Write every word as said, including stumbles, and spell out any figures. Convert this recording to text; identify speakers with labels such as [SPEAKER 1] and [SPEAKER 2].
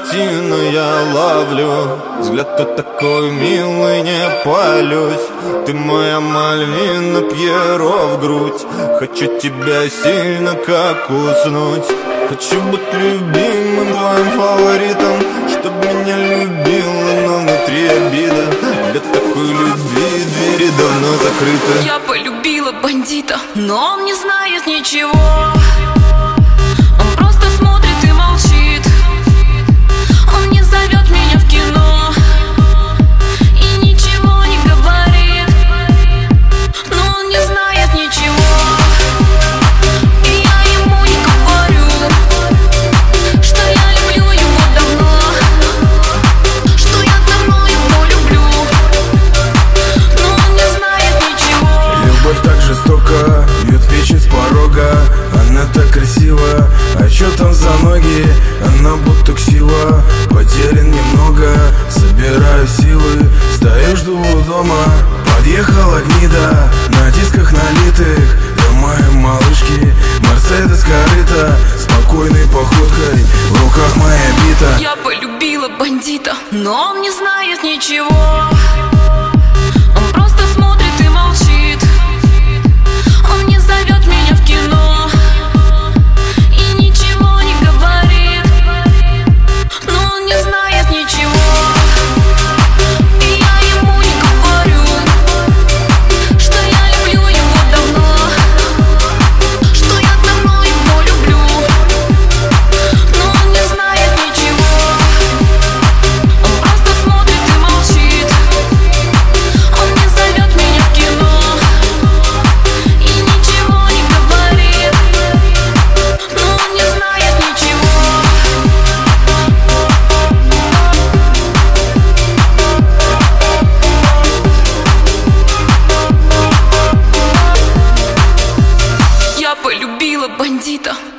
[SPEAKER 1] картину я ловлю. Взгляд тут такой милый, не палюсь. Ты моя Мальвина, Пьеро в грудь. Хочу тебя сильно, как уснуть. Хочу быть любимым, твоим фаворитом, чтоб меня любила, но внутри обида. Для такой любви двери давно закрыты.
[SPEAKER 2] Я полюбила бандита, но он не знает ничего. Он просто смотрит и молчит. Он не зовет меня в кино и ничего не говорит, но он не знает ничего. И я ему не говорю, что я люблю его давно, что я давно его люблю, но он не знает ничего.
[SPEAKER 3] Любовь так жестока, бьет печень с порога. Она так красива, а чё там за ноги? Она будто ксила. Потерян немного, собираю силы. Стою, жду у дома. Подъехала гнида, на дисках налитых. До моей малышки Мерседес корыта. Спокойной походкой, в руках моя бита.
[SPEAKER 2] Я полюбила бандита, но он не знает ничего. Он просто смотрит и молчит. Он не зовет меня в кино и ничего не говорит, но он не знает ничего. И я ему не говорю, что я люблю его давно, что я давно его люблю, но он не знает ничего. Он просто смотрит и молчит. Он не зовет меня в кино и ничего не говорит, но он не знает ничего. Я полюбила бандита.